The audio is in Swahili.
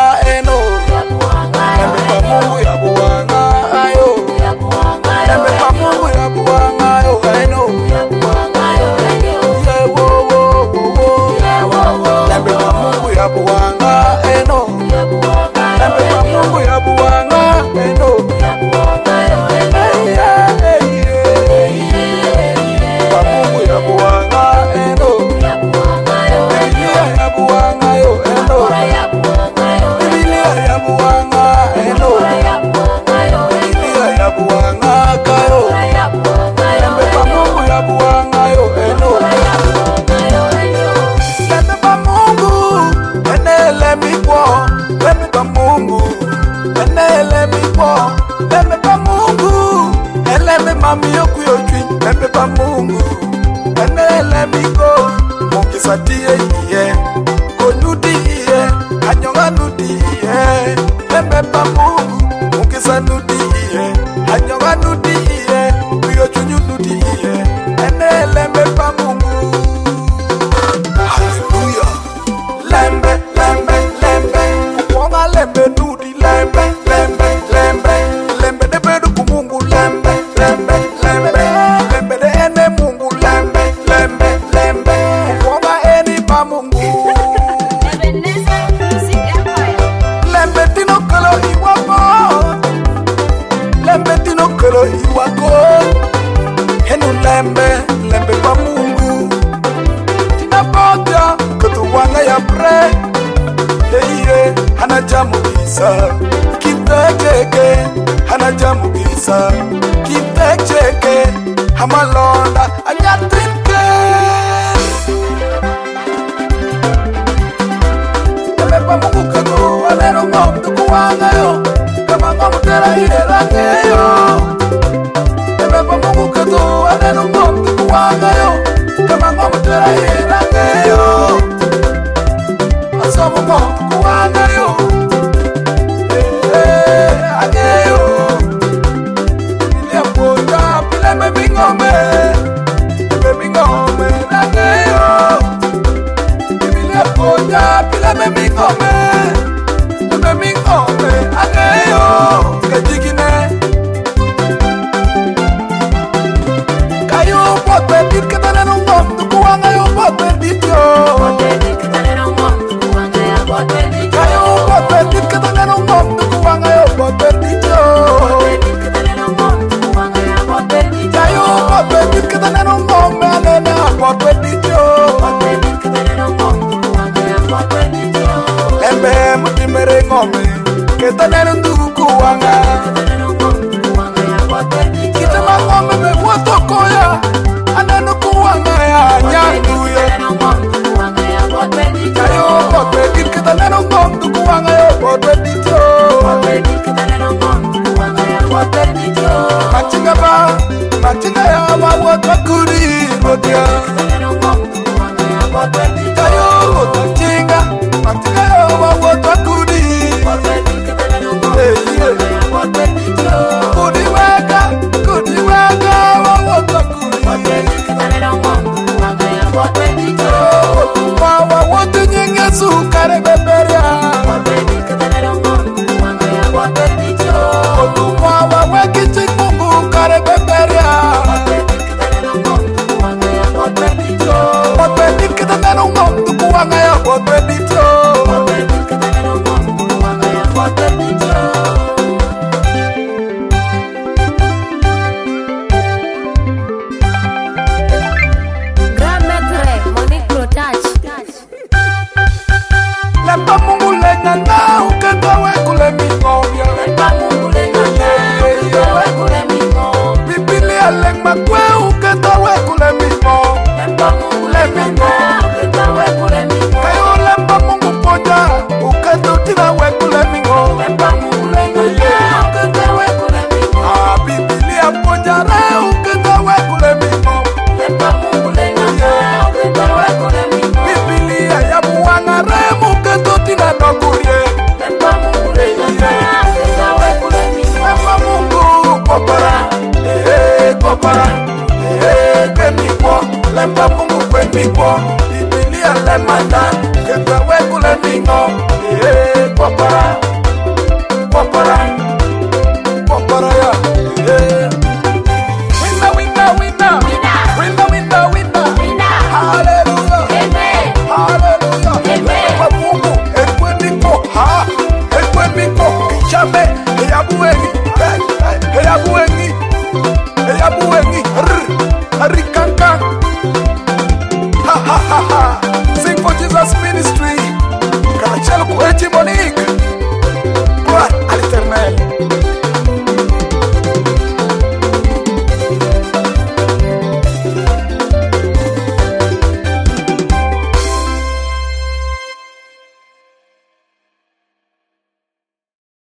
eno. Lembe pa Mungu ya buanga ayo. Lembe pa Mungu ya buanga ayo eno. Yeah, wo wo wo wo. Lembe pa Mungu ya buanga eno. Lembe pa Mungu ya buanga eno. Pa Mungu ya buanga eno. Biblia ya buanga yo eno. Biblia ya buanga eno. Biblia ya buanga kayo. Lembe pa Mungu ya buanga yo eno. Lembe pa Mungu enele mi kwa. Lembe pa Mungu enele mi kwa. Lembe pa Mungu enele mami yokuyo chui. Lembe pa Mungu enele mi kwa. Mungisatie iye konudi iye anyonga nudi iye. Lembe pa Mungu mungisanudi iye anyonga nudi iye kuyo chunyu nudi iye enele lembe pa Mungu. Hallelujah. Lembe lembe lembe kuonga lembe nudi lembe lembe lembe lembe de bedu kumungu lembe lembe lembe lembe de ene Mungu lembe lembe lembe kuonga eni pa Mungu. Lembe tino kolo iwako. Lembe tino kolo iwako. Henu lembe lembe pa Mungu. Tina boga kutuwanga ya pre. Yeye hana jamu kisa. Kitecheke hana jamu kisa. Kitecheke hamalonda anyatinke. Lembe pa Mungu kago anero ngom tukuwanga yo. Kama ngom tera iherake yo. Lembe pa Mungu kago anero ngom tukuwanga yo. Kama ngom tera iherake yo. Asomo ngom tukuwanga yo. Age yo. Biblia poja pile me bingome. Me bingome age yo. Biblia poja pile me bingome. Me bingome age yo. Kajikine. Kayo pote dit ketane ngom tukuwanga yo pote dit yo. Kayo pote dit ketane ngom tukuwanga yo pote dit yo. Kayo pote dit ketane ngom anena pote dit yo. Lembe mutimere ngome ketane ndukuwanga. Kitama ngome me wotokoya aneno kuwanga ya nyanduye. Kayo pote dit ketane ngom tukuwanga yo pote dit yo. Machinga ba machinga ya wa wotakuri modia.